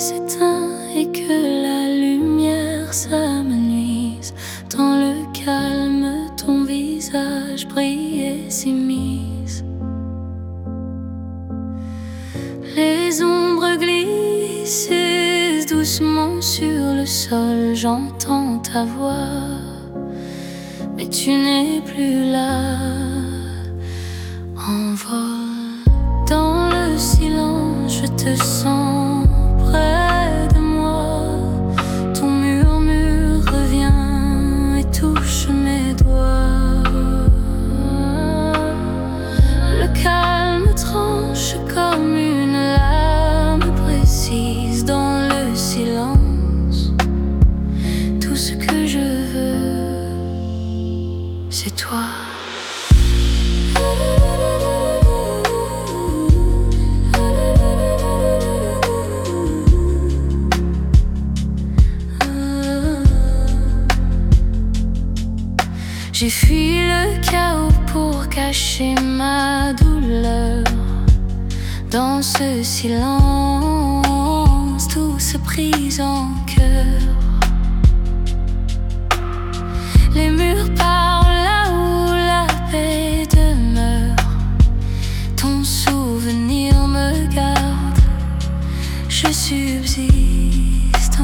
s'éteint et que la lumière s'amenuise. Dans le calme, ton visage brille et s'immisce. Les ombres glissent doucement sur le sol. J'entends ta voix, mais tu n'es plus là. En vol, dans le silence, je te sens près de moi. Ton murmure revient et touche mes doigts. Le calme tranche comme une lame précise dans le silence. Tout ce que je veux, c'est toi. J'ai fui le chaos pour cacher ma douleur. Dans ce silence, tout se brise en cœur. Les murs parlent là où la paix demeure. Ton souvenir me garde, je subsiste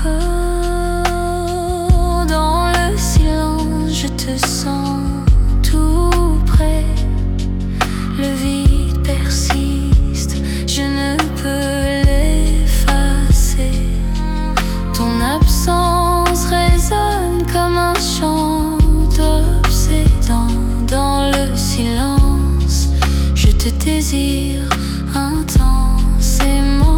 encore. Dans le silence, je te sens tout près. Le vide persiste, je ne peux l'effacer. Ton absence résonne comme un chant obsédant. Dans le silence, je te désire intensément.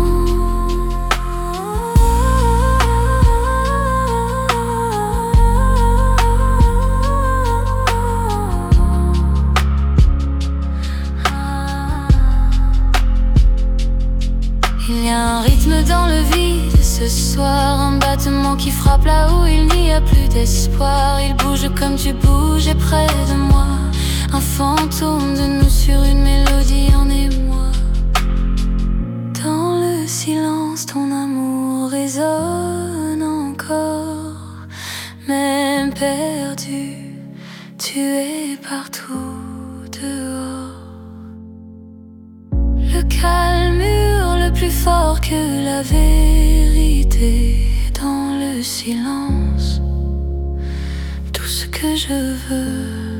Il y a un rythme dans le vide ce soir, un battement qui frappe là où il n'y a plus d'espoir. Il bouge comme tu bouges près de moi, un fantôme de nous sur une mélodie en émoi. Dans le silence, ton amour résonne encore. Même perdu, tu es partout dehors. Le calme hurle plus fort que la vérité. Dans le silence, tout ce que je veux,